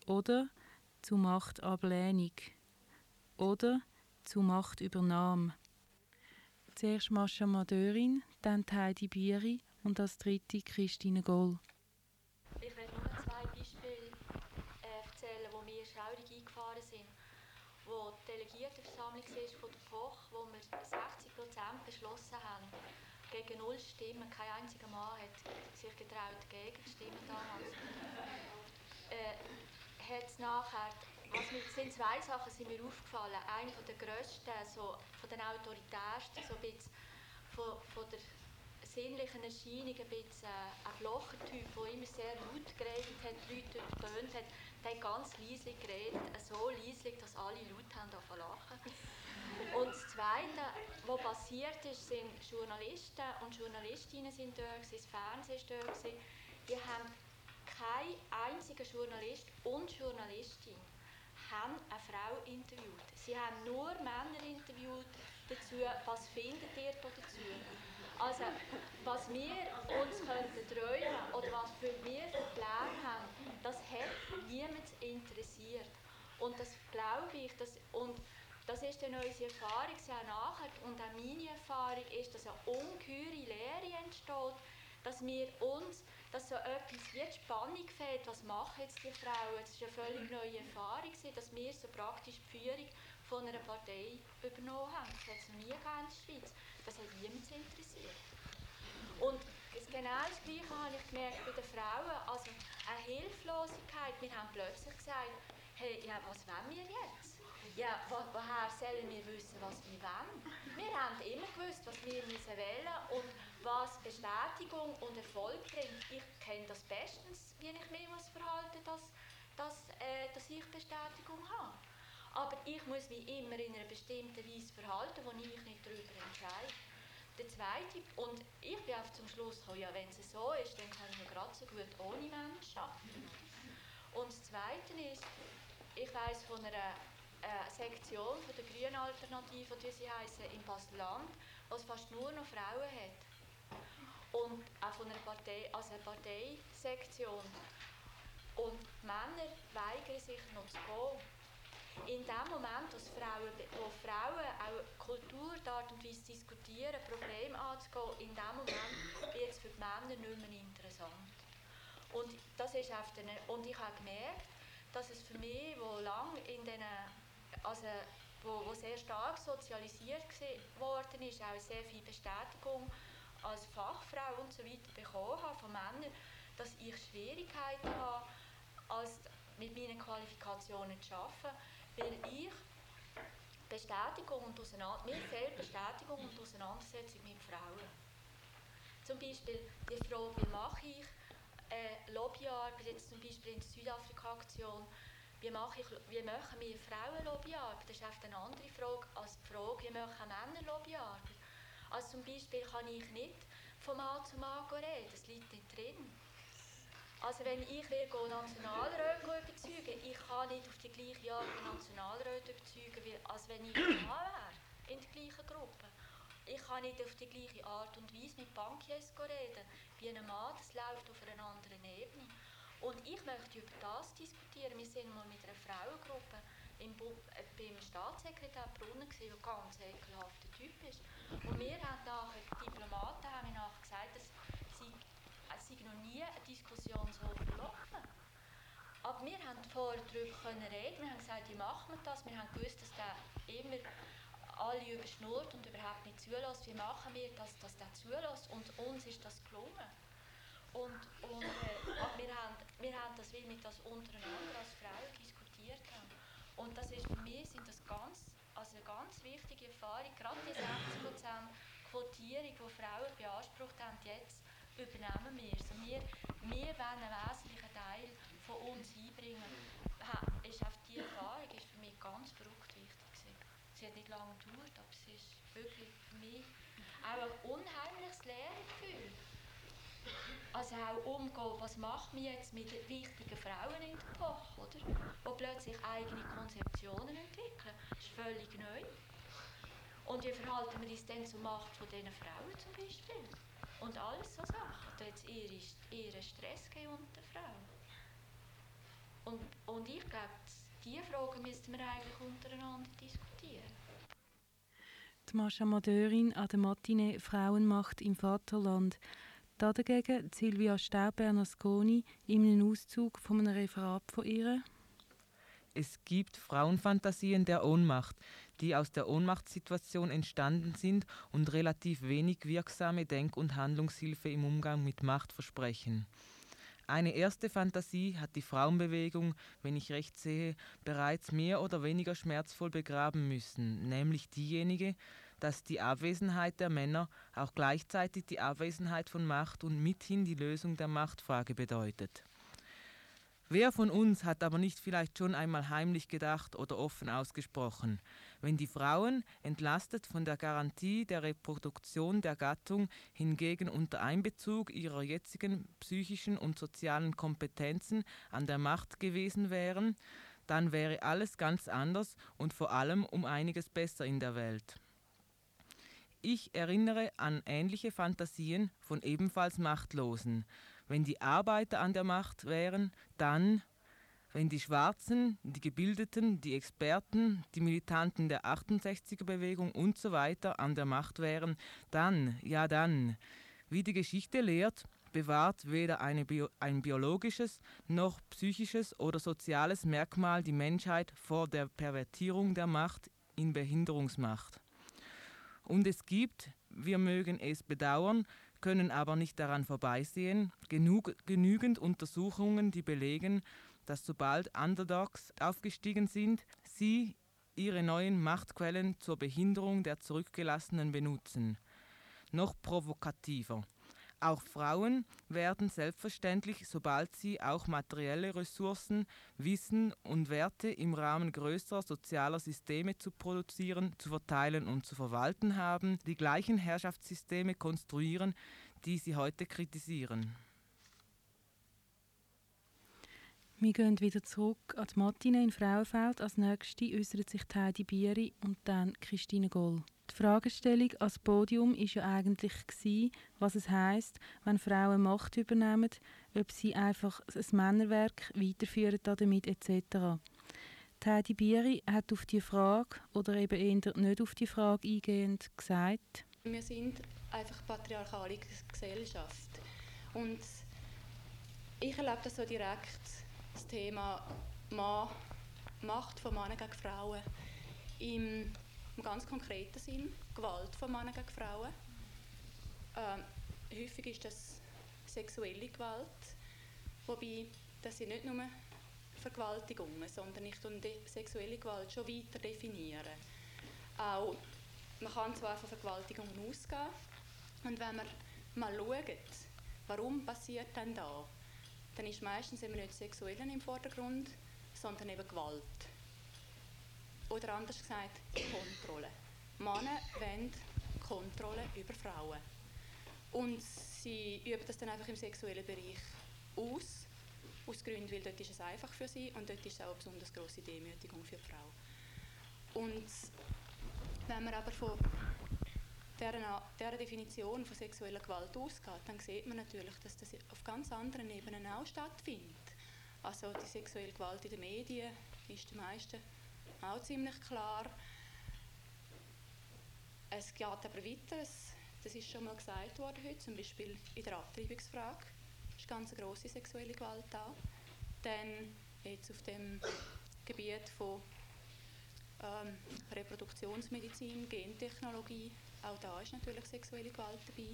oder zu Machtablehnung oder zu Machtübernahme. Zuerst Mascha Madörin, dann Heidi Bieri und als dritte Christine Goll. Ich werde nur 2 Beispiele erzählen, wo wir schaurig eingefahren sind. Wo die Delegiertenversammlung war von der POCH, wo wir 60% beschlossen haben, gegen 0 Stimmen. Kein einziger Mann hat sich getraut, gegen zu stimmen damals. Hat's nachher, sind 2 Sachen sind mir aufgefallen. Eine von der grössten, so, von den autoritärsten, so ein bisschen von der sinnlichen Erscheinung, ein bisschen ein Blocher-Typ, der immer sehr laut geredet hat, die Leute übertönt hat. Der hat ganz leise geredet, so leise, dass alle laut haben zu lachen. Und das Zweite, was passiert ist, sind Journalisten und Journalistinnen sind da, das Fernsehen war da. Die haben kein einziger Journalist und Journalistin haben eine Frau interviewt. Sie haben nur Männer interviewt dazu, was findet ihr dazu? Also, was wir uns könnten träumen oder was wir für Pläne haben, das hat niemand interessiert. Und das glaube ich, das ist dann unsere Erfahrung auch nachher und auch meine Erfahrung ist, dass eine ungeheure Lehre entsteht, dass so etwas wie die Spannung fehlt, was machen jetzt die Frauen? Es war eine völlig neue Erfahrung, dass wir so praktisch die Führung von einer Partei übernommen haben. Das hat es noch nie gegeben in der Schweiz. Das hat niemand interessiert. Und genau das Gleiche habe ich gemerkt bei den Frauen, also eine Hilflosigkeit. Wir haben plötzlich gesagt, hey, ja, was wollen wir jetzt? Ja, woher sollen wir wissen, was wir wollen? Wir haben immer gewusst, was wir wählen müssen und was Bestätigung und Erfolg bringt. Ich kenne das bestens, wie ich mich verhalten muss, dass ich Bestätigung habe. Aber ich muss mich immer in einer bestimmten Weise verhalten, wo ich nicht darüber entscheide. Der zweite, und ich bin auf zum Schluss gekommen, ja, wenn es so ist, dann kann ich gerade so gut ohne Menschen arbeiten. Und das Zweite ist, ich weiss von einer Sektion von der Grünen Alternative, wie sie heissen, im Basel-Land, was fast nur noch Frauen hat. Und auch von einer Partei, also eine Parteisektion. Und die Männer weigern sich noch zu gehen. In dem Moment, wo Frauen auch Kultur, die Art und Weise diskutieren, Probleme anzugehen, in dem Moment wird es für die Männer nicht mehr interessant. Und, das ist und ich habe gemerkt, dass es für mich, wo lange in diesen, also wo sehr stark sozialisiert worden ist, auch sehr viel Bestätigung als Fachfrau und so weiter bekommen habe von Männern, dass ich Schwierigkeiten habe, mit meinen Qualifikationen zu arbeiten, weil ich mir fehlt Bestätigung und Auseinandersetzung mit Frauen. Zum Beispiel die Frage, wie mache ich Lobbyarbeit, jetzt zum Beispiel in der Südafrika-Aktion, wie machen wir Frauen Lobbyarbeit? Das ist oft eine andere Frage als die Frage, wie machen Männer Lobbyarbeit? Also zum Beispiel kann ich nicht von Mann zu Mann reden, das liegt nicht drin. Also wenn ich Nationalräte überzeugen, ich kann nicht auf die gleiche Art Nationalräte überzeugen, als wenn ich ein Mann wäre, in der gleichen Gruppe. Ich kann nicht auf die gleiche Art und Weise mit Bankiers reden, wie ein Mann, das läuft auf einer anderen Ebene. Und ich möchte über das diskutieren. Wir sind mal mit einer Frauengruppe beim Staatssekretär Brunnen, der ein ganz ekelhafter Typ ist. Und wir haben nachher, die Diplomaten haben mir nachher gesagt, es sei noch nie eine Diskussion so verlaufen. Aber wir haben vorher darüber reden, wir haben gesagt, wie machen wir das? Wir haben gewusst, dass der immer alle überschnurrt und überhaupt nicht zulässt. Wie machen wir das, dass der zulässt? Und uns ist das gelungen. Und wir haben das, weil wir das untereinander als Frauen diskutiert haben. Und das ist für mich eine ganz wichtige Erfahrung, gerade die 60% Quotierung, die Frauen beansprucht haben, jetzt übernehmen wir. Also wir wollen einen wesentlichen Teil von uns einbringen. Die Erfahrung ist für mich ganz verrückt wichtig gewesen. Sie hat nicht lange gedauert, aber es ist wirklich für mich auch ein unheimliches Lehrgefühl. Also auch umgehen, was macht man jetzt mit wichtigen Frauen in der Epoche, oder? Die plötzlich eigene Konzeptionen entwickeln. Das ist völlig neu. Und wie verhalten wir uns dann zur Macht von diesen Frauen zum Beispiel? Und alles so Sachen. Da hat es eher Stress gegeben unter den Frauen. Und ich glaube, diese Fragen müssten wir eigentlich untereinander diskutieren. Die Mascha Madeurin an der Matinee «Frauenmacht im Vaterland». Dagegen Silvia Staub-Bernasconi in einem Auszug von einem Referat von ihr. Es gibt Frauenfantasien der Ohnmacht, die aus der Ohnmachtssituation entstanden sind und relativ wenig wirksame Denk- und Handlungshilfe im Umgang mit Macht versprechen. Eine erste Fantasie hat die Frauenbewegung, wenn ich recht sehe, bereits mehr oder weniger schmerzvoll begraben müssen, nämlich diejenige, dass die Abwesenheit der Männer auch gleichzeitig die Abwesenheit von Macht und mithin die Lösung der Machtfrage bedeutet. Wer von uns hat aber nicht vielleicht schon einmal heimlich gedacht oder offen ausgesprochen, wenn die Frauen, entlastet von der Garantie der Reproduktion der Gattung, hingegen unter Einbezug ihrer jetzigen psychischen und sozialen Kompetenzen an der Macht gewesen wären, dann wäre alles ganz anders und vor allem um einiges besser in der Welt. Ich erinnere an ähnliche Fantasien von ebenfalls Machtlosen. Wenn die Arbeiter an der Macht wären, dann, wenn die Schwarzen, die Gebildeten, die Experten, die Militanten der 68er-Bewegung und so weiter an der Macht wären, dann, ja dann, wie die Geschichte lehrt, bewahrt weder ein biologisches noch psychisches oder soziales Merkmal die Menschheit vor der Pervertierung der Macht in Behinderungsmacht. Und es gibt, wir mögen es bedauern, können aber nicht daran vorbeisehen, genügend Untersuchungen, die belegen, dass sobald Underdogs aufgestiegen sind, sie ihre neuen Machtquellen zur Behinderung der Zurückgelassenen benutzen. Noch provokativer. Auch Frauen werden selbstverständlich, sobald sie auch materielle Ressourcen, Wissen und Werte im Rahmen größerer sozialer Systeme zu produzieren, zu verteilen und zu verwalten haben, die gleichen Herrschaftssysteme konstruieren, die sie heute kritisieren. Wir gehen wieder zurück an die Matinee in Frauenfeld. Als nächste äußert sich Heidi Bieri und dann Christine Goll. Die Fragestellung als Podium war ja eigentlich, was es heisst, wenn Frauen Macht übernehmen, ob sie einfach ein Männerwerk weiterführen damit etc. Die Heidi Bieri hat auf die Frage, oder eben eher nicht auf die Frage eingehend, gesagt: Wir sind einfach eine patriarchale Gesellschaft. Und ich erlebe das so direkt, das Thema Macht von Männern gegen Frauen im ganz konkreten Sinn, Gewalt von Männern gegen Frauen. Häufig ist das sexuelle Gewalt, wobei das sind nicht nur Vergewaltigungen, sondern ich definiere die sexuelle Gewalt schon weiter definieren. Auch, man kann zwar von Vergewaltigungen ausgehen, und wenn man mal schaut, warum passiert denn da, dann ist meistens eben nicht das Sexuelle im Vordergrund, sondern eben Gewalt. Oder anders gesagt, Kontrolle. Männer wollen Kontrolle über Frauen. Und sie üben das dann einfach im sexuellen Bereich aus Gründen, weil dort ist es einfach für sie und dort ist es auch eine besonders grosse Demütigung für die Frau. Und wenn man aber von dieser Definition von sexueller Gewalt ausgeht, dann sieht man natürlich, dass das auf ganz anderen Ebenen auch stattfindet. Also die sexuelle Gewalt in den Medien ist den meisten auch ziemlich klar. Es geht aber weiter, das ist schon mal gesagt worden heute, zum Beispiel in der Abtreibungsfrage ist ganz eine grosse sexuelle Gewalt da. Dann jetzt auf dem Gebiet von Reproduktionsmedizin, Gentechnologie, auch da ist natürlich sexuelle Gewalt dabei.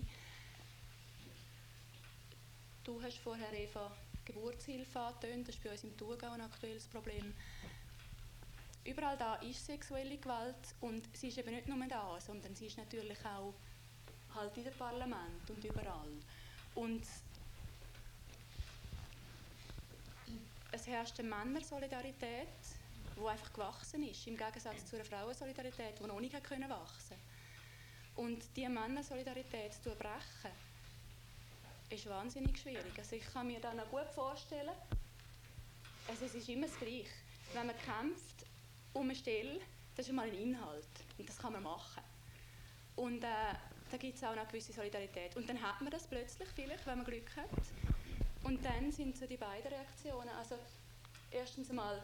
Du hast vorher, Eva, Geburtshilfe angetönt, das ist bei uns im Thurgau ein aktuelles Problem. Überall da ist sexuelle Gewalt und sie ist eben nicht nur da, sondern sie ist natürlich auch halt in dem Parlament und überall. Und es herrscht eine Männersolidarität, die einfach gewachsen ist, im Gegensatz zu einer Frauensolidarität, die noch nicht wachsen konnte. Und diese Männersolidarität zu brechen, ist wahnsinnig schwierig. Also ich kann mir das noch gut vorstellen, also es ist immer das Gleiche. Wenn man kämpft um eine Stelle, das ist mal ein Inhalt und das kann man machen. Und da gibt es auch eine gewisse Solidarität. Und dann hat man das plötzlich vielleicht, wenn man Glück hat. Und dann sind so die beiden Reaktionen. Also erstens einmal,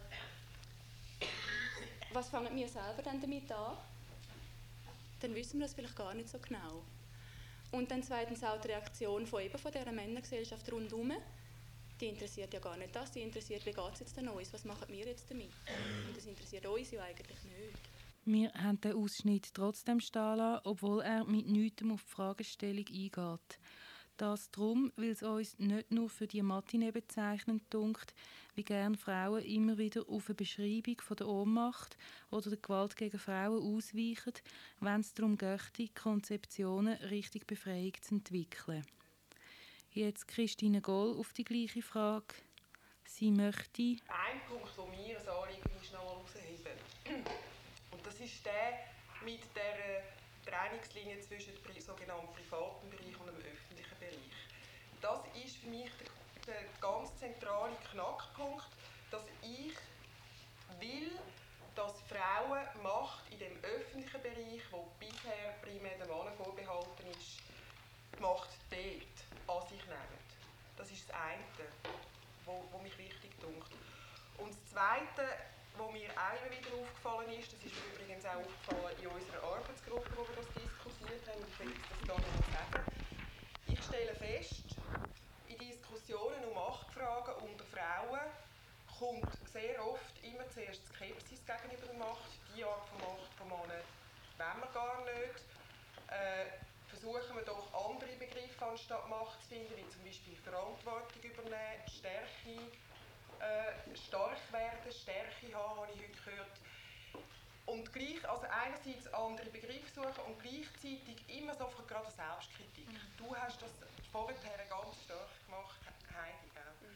was fangen wir selber dann damit an? Dann wissen wir das vielleicht gar nicht so genau. Und dann zweitens auch die Reaktion von dieser Männergesellschaft rundherum. Die interessiert ja gar nicht das, die interessiert, wie geht es jetzt denn uns, was machen wir jetzt damit? Und das interessiert uns ja eigentlich nicht. Wir haben den Ausschnitt trotzdem stehen lassen, obwohl er mit nichts auf die Fragestellung eingeht. Das darum, weil es uns nicht nur für die Matinee bezeichnend dünkt, wie gern Frauen immer wieder auf eine Beschreibung von der Ohnmacht oder der Gewalt gegen Frauen ausweichen, wenn es darum geht, Konzeptionen Richtung Befreiung zu entwickeln. Jetzt Christine Goll auf die gleiche Frage. Sie möchte... Ein Punkt, der mir ein Anliegen ist, noch herausheben. Und das ist der mit der Trennungslinie zwischen dem sogenannten privaten Bereich und dem öffentlichen Bereich. Das ist für mich der ganz zentrale Knackpunkt, dass ich will, dass Frauen Macht in dem öffentlichen Bereich, wo bisher primär den Männern vorbehalten ist, die Macht dort an sich nehmen. Das ist das eine, was mich wichtig dünkt. Und das Zweite, was mir auch immer wieder aufgefallen ist, das ist mir übrigens auch aufgefallen in unserer Arbeitsgruppe, wo wir das diskutiert haben, und ich will jetzt das gar nicht sagen. Ich stelle fest, in Diskussionen um Machtfragen unter Frauen kommt sehr oft immer zuerst Skepsis gegenüber der Macht. Die Art von Macht von Männern wollen wir gar nicht. Versuchen wir doch andere Begriffe anstatt Macht zu finden, wie zum Beispiel Verantwortung übernehmen, Stärke, stark werden, Stärke haben, habe ich heute gehört. Und gleich, also einerseits andere Begriffe suchen und gleichzeitig immer sofort gerade Selbstkritik. Du hast das vorher ganz stark gemacht, Heidi.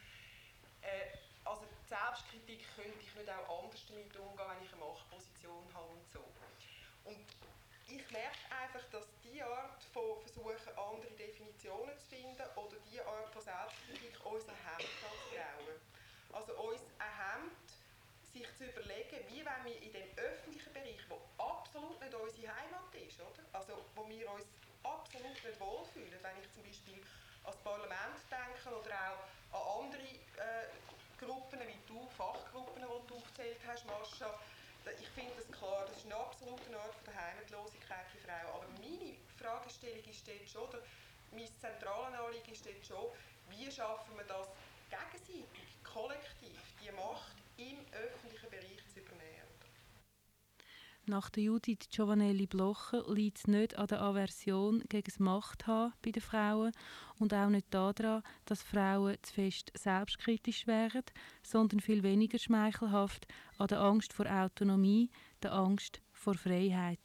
Also die Selbstkritik könnte ich nicht auch anders damit umgehen, wenn ich eine Machtposition habe und so. Und ich merke einfach, dass die Art von Versuchen, andere Definitionen zu finden oder die Art von Selbstkritik uns erhemmt als Frauen. Also uns erhemmt, sich zu überlegen, wie wollen wir in dem öffentlichen Bereich, wo absolut nicht unsere Heimat ist, oder? Also wo wir uns absolut nicht wohlfühlen, wenn ich zum Beispiel ans Parlament denke oder auch an andere Gruppen wie du, Fachgruppen, die du aufgezählt hast, Mascha. Ich finde das klar, das ist eine absolute Art von der Heimatlosigkeit für Frauen. Aber meine Fragestellung ist dort schon, oder mein zentrales Anliegen ist dort schon, wie schaffen wir das gegenseitig, kollektiv, die Macht im öffentlichen Bereich zu übernehmen. Nach der Judith Giovanelli Blocher liegt es nicht an der Aversion gegen das Machthaben bei den Frauen und auch nicht daran, dass Frauen zu fest selbstkritisch wären, sondern viel weniger schmeichelhaft an der Angst vor Autonomie, der Angst vor Freiheit.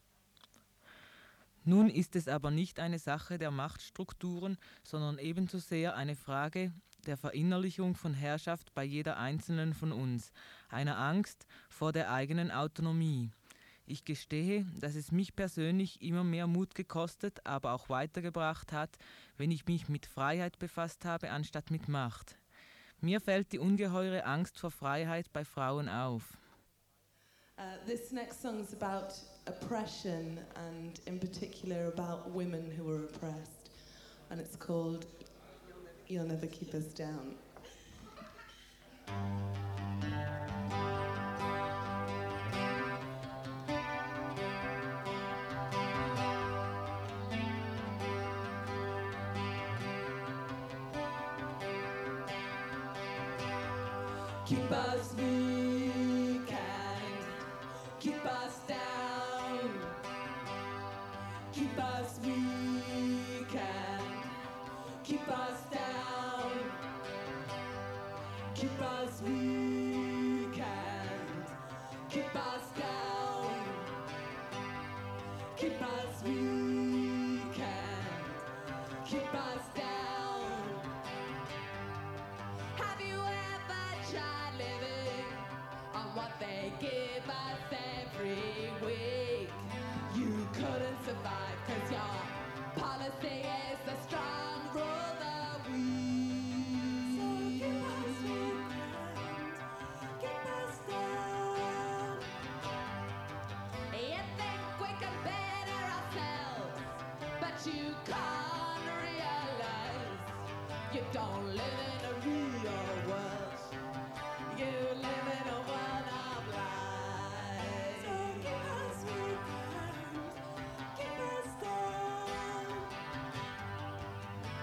Nun ist es aber nicht eine Sache der Machtstrukturen, sondern ebenso sehr eine Frage der Verinnerlichung von Herrschaft bei jeder einzelnen von uns, einer Angst vor der eigenen Autonomie. Ich gestehe, dass es mich persönlich immer mehr Mut gekostet, aber auch weitergebracht hat, wenn ich mich mit Freiheit befasst habe, anstatt mit Macht. Mir fällt die ungeheure Angst vor Freiheit bei Frauen auf. This next song is about oppression and in particular about women who were oppressed. And it's called You'll Never Keep Us Down. Keep us weak and keep us down. Keep us weak and keep us down. Keep us weak and keep us down. Keep us weak and keep us down. Have you ever tried living on what they give us every week? You couldn't survive 'cause your policy is the strong rule the weak. So keep us weak and keep us down. You think we can better ourselves, but you can't realize you don't live in a real world. You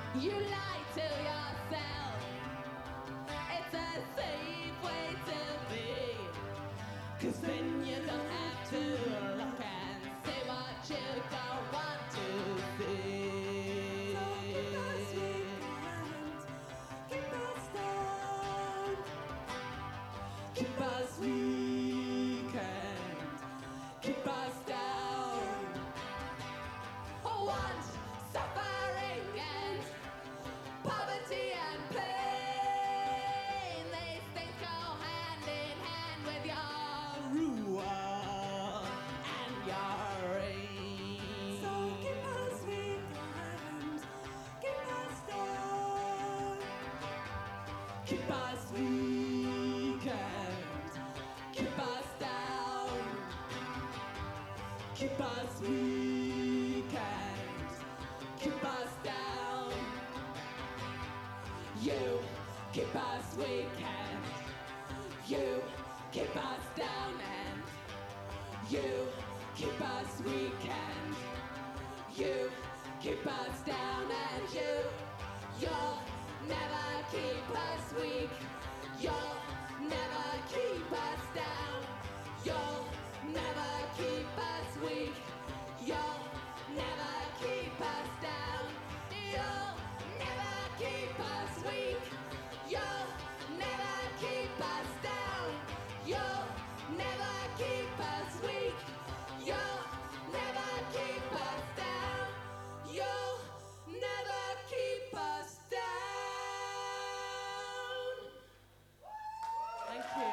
You lie to yourself. It's a safe way to be. 'Cause then you don't have to look and say what you don't want to see. So keep us weekend, keep us down. Keep us weekend, keep us down. Want suffering and poverty and pain. They think go hand in hand with your ruin and your reign. So keep us weekend, keep us down. Keep us weekend, keep us down. Keep us weekend, keep us down. You keep us weekend, you keep us down, and you keep us weekend, you keep us down, and you'll never keep us weak, you'll never keep us down, you'll never keep us weak, you'll never keep us down, you'll never keep us weak, you'll never keep us down, you'll never keep us weak, you'll never keep us down, you'll never keep us down. Thank you.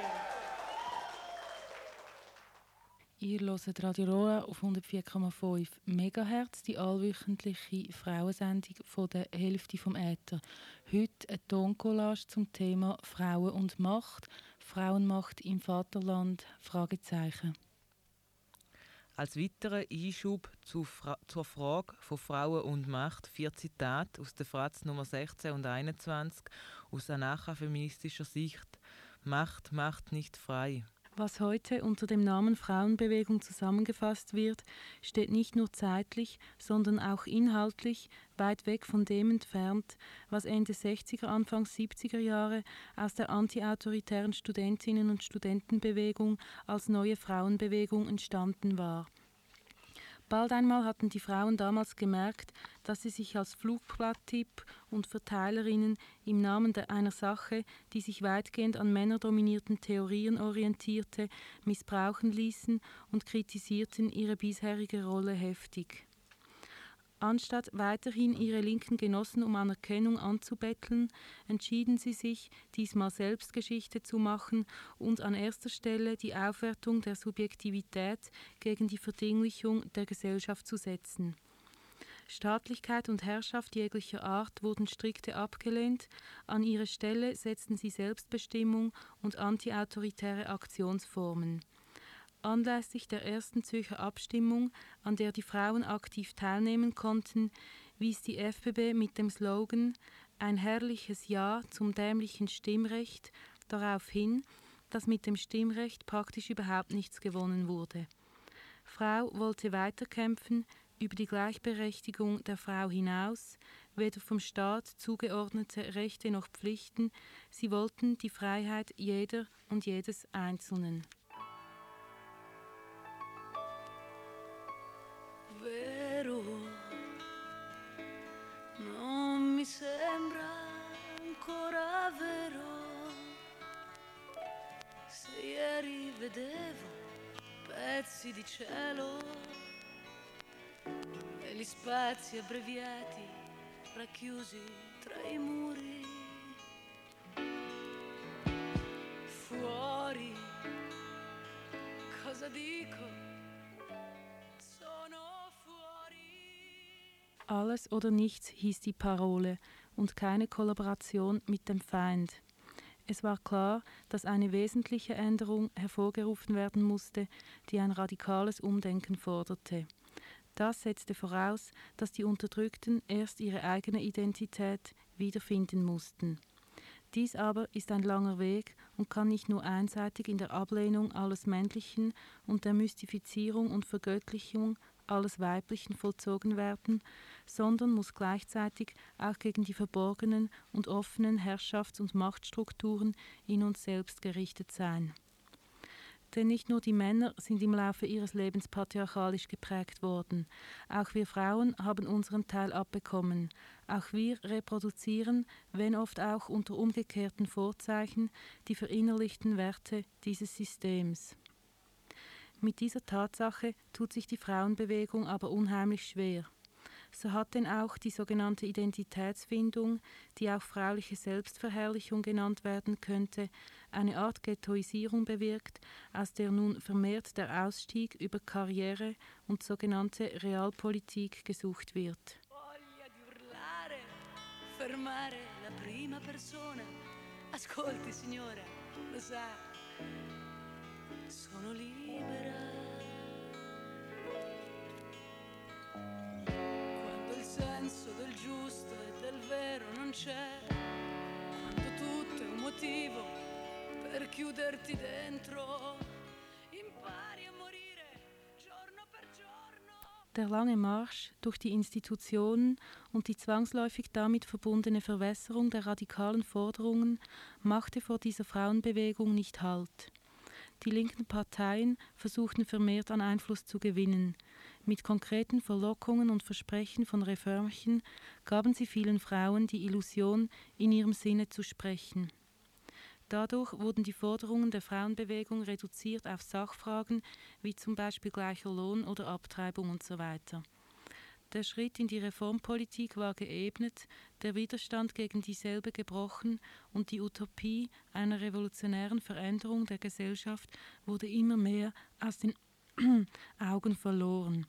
Ihr hört Radio Roa auf 104,5 MHz, die allwöchentliche Frauensendung von der Hälfte vom Äther. Heute eine Toncollage zum Thema Frauen und Macht. Frauenmacht im Vaterland? Fragezeichen. Als weiterer Einschub zur Frage von Frauen und Macht 4 Zitate aus der Fratz Nummer 16 und 21 aus anarcha-feministischer Sicht. Macht macht nicht frei. Was heute unter dem Namen Frauenbewegung zusammengefasst wird, steht nicht nur zeitlich, sondern auch inhaltlich weit weg von dem entfernt, was Ende 60er, Anfang 70er Jahre aus der antiautoritären Studentinnen- und Studentenbewegung als neue Frauenbewegung entstanden war. Bald einmal hatten die Frauen damals gemerkt, dass sie sich als Flugblatttipp und Verteilerinnen im Namen einer Sache, die sich weitgehend an männerdominierten Theorien orientierte, missbrauchen ließen und kritisierten ihre bisherige Rolle heftig. Anstatt weiterhin ihre linken Genossen um Anerkennung anzubetteln, entschieden sie sich, diesmal selbst Geschichte zu machen und an erster Stelle die Aufwertung der Subjektivität gegen die Verdinglichung der Gesellschaft zu setzen. Staatlichkeit und Herrschaft jeglicher Art wurden strikte abgelehnt, an ihre Stelle setzten sie Selbstbestimmung und antiautoritäre Aktionsformen. Anlässlich der ersten Zürcher Abstimmung, an der die Frauen aktiv teilnehmen konnten, wies die FBB mit dem Slogan »Ein herrliches Ja zum dämlichen Stimmrecht« darauf hin, dass mit dem Stimmrecht praktisch überhaupt nichts gewonnen wurde. Frau wollte weiterkämpfen, über die Gleichberechtigung der Frau hinaus, weder vom Staat zugeordnete Rechte noch Pflichten, sie wollten die Freiheit jeder und jedes Einzelnen. Vero, non mi sembra ancora vero. Se ieri vedevo pezzi di cielo e gli spazi abbreviati racchiusi tra i muri. Fuori, cosa dico? Alles oder nichts hieß die Parole und keine Kollaboration mit dem Feind. Es war klar, dass eine wesentliche Änderung hervorgerufen werden musste, die ein radikales Umdenken forderte. Das setzte voraus, dass die Unterdrückten erst ihre eigene Identität wiederfinden mussten. Dies aber ist ein langer Weg und kann nicht nur einseitig in der Ablehnung alles Männlichen und der Mystifizierung und Vergöttlichung alles Weiblichen vollzogen werden, sondern muss gleichzeitig auch gegen die verborgenen und offenen Herrschafts- und Machtstrukturen in uns selbst gerichtet sein. Denn nicht nur die Männer sind im Laufe ihres Lebens patriarchalisch geprägt worden. Auch wir Frauen haben unseren Teil abbekommen. Auch wir reproduzieren, wenn oft auch unter umgekehrten Vorzeichen, die verinnerlichten Werte dieses Systems. Mit dieser Tatsache tut sich die Frauenbewegung aber unheimlich schwer. So hat denn auch die sogenannte Identitätsfindung, die auch frauliche Selbstverherrlichung genannt werden könnte, eine Art Ghettoisierung bewirkt, aus der nun vermehrt der Ausstieg über Karriere und sogenannte Realpolitik gesucht wird. Voglia di urlare, fermare la prima persona. Ascolti signora, lo sa, sono libera. Quando il senso del giusto e del vero non c'è, quando tutto è un motivo per chiuderti dentro, impari a morire giorno per giorno. Der lange Marsch durch die Institutionen und die zwangsläufig damit verbundene Verwässerung der radikalen Forderungen machte vor dieser Frauenbewegung nicht Halt. Die linken Parteien versuchten vermehrt an Einfluss zu gewinnen. Mit konkreten Verlockungen und Versprechen von Reformchen gaben sie vielen Frauen die Illusion, in ihrem Sinne zu sprechen. Dadurch wurden die Forderungen der Frauenbewegung reduziert auf Sachfragen wie zum Beispiel gleicher Lohn oder Abtreibung usw. Der Schritt in die Reformpolitik war geebnet, der Widerstand gegen dieselbe gebrochen und die Utopie einer revolutionären Veränderung der Gesellschaft wurde immer mehr aus den Augen verloren.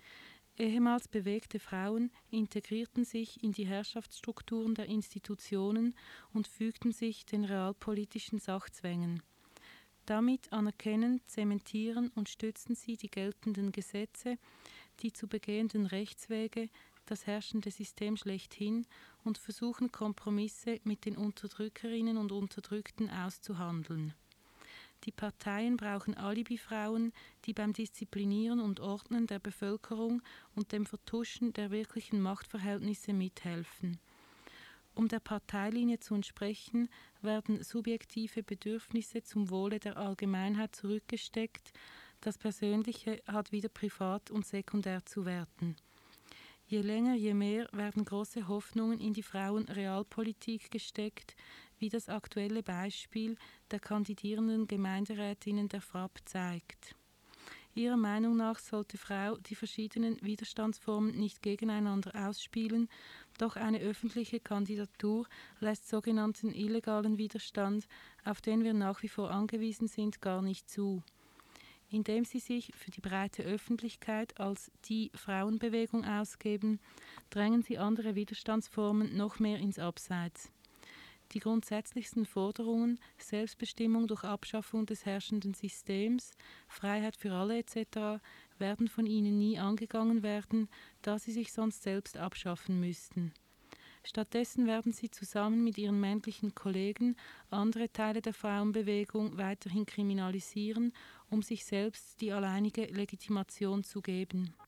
Ehemals bewegte Frauen integrierten sich in die Herrschaftsstrukturen der Institutionen und fügten sich den realpolitischen Sachzwängen. Damit anerkennen, zementieren und stützen sie die geltenden Gesetze, die zu begehenden Rechtswege, das herrschende System schlechthin und versuchen Kompromisse mit den Unterdrückerinnen und Unterdrückten auszuhandeln. Die Parteien brauchen Alibifrauen, die beim Disziplinieren und Ordnen der Bevölkerung und dem Vertuschen der wirklichen Machtverhältnisse mithelfen. Um der Parteilinie zu entsprechen, werden subjektive Bedürfnisse zum Wohle der Allgemeinheit zurückgesteckt, das Persönliche hat wieder privat und sekundär zu werden. Je länger, je mehr werden große Hoffnungen in die Frauenrealpolitik gesteckt, wie das aktuelle Beispiel der kandidierenden Gemeinderätinnen der FRAP zeigt. Ihrer Meinung nach sollte Frau die verschiedenen Widerstandsformen nicht gegeneinander ausspielen, doch eine öffentliche Kandidatur lässt sogenannten illegalen Widerstand, auf den wir nach wie vor angewiesen sind, gar nicht zu. Indem sie sich für die breite Öffentlichkeit als die Frauenbewegung ausgeben, drängen sie andere Widerstandsformen noch mehr ins Abseits. Die grundsätzlichsten Forderungen, Selbstbestimmung durch Abschaffung des herrschenden Systems, Freiheit für alle etc., werden von ihnen nie angegangen werden, da sie sich sonst selbst abschaffen müssten. Stattdessen werden sie zusammen mit ihren männlichen Kollegen andere Teile der Frauenbewegung weiterhin kriminalisieren, um sich selbst die alleinige Legitimation zu geben.